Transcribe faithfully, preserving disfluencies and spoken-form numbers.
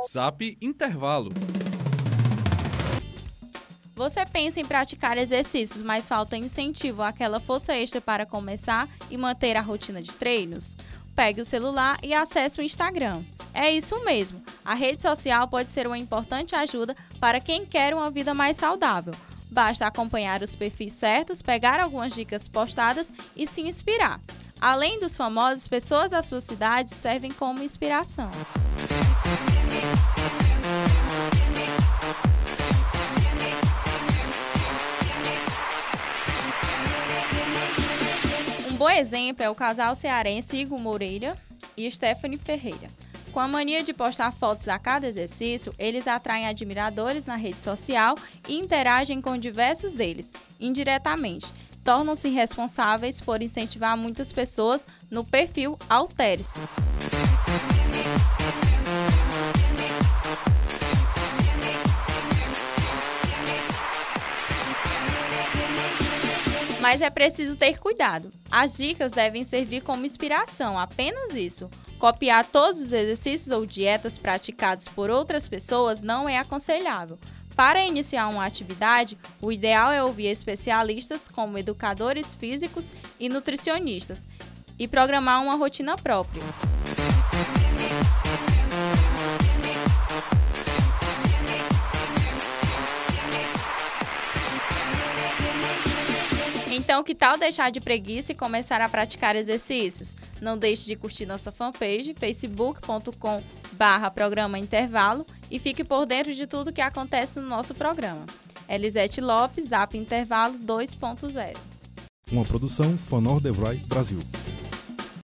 Zap Intervalo. Você pensa em praticar exercícios, mas falta incentivo àquela força extra para começar e manter a rotina de treinos? Pegue o celular e acesse o Instagram. É isso mesmo, a rede social pode ser uma importante ajuda para quem quer uma vida mais saudável. Basta acompanhar os perfis certos, pegar algumas dicas postadas e se inspirar. Além dos famosos, pessoas da sua cidade servem como inspiração. Um bom exemplo é o casal cearense Igor Moreira e Stephanie Ferreira. Com a mania de postar fotos a cada exercício, eles atraem admiradores na rede social e interagem com diversos deles, indiretamente. Tornam-se responsáveis por incentivar muitas pessoas no perfil Altere-se. Mas é preciso ter cuidado. As dicas devem servir como inspiração, apenas isso. Copiar todos os exercícios ou dietas praticados por outras pessoas não é aconselhável. Para iniciar uma atividade, o ideal é ouvir especialistas como educadores físicos e nutricionistas e programar uma rotina própria. Então, que tal deixar de preguiça e começar a praticar exercícios? Não deixe de curtir nossa fanpage, facebook ponto com barra programa intervalo, e fique por dentro de tudo que acontece no nosso programa. Elisete Lopes, Zap Intervalo dois ponto zero. Uma produção Fanor Devroy Brasil.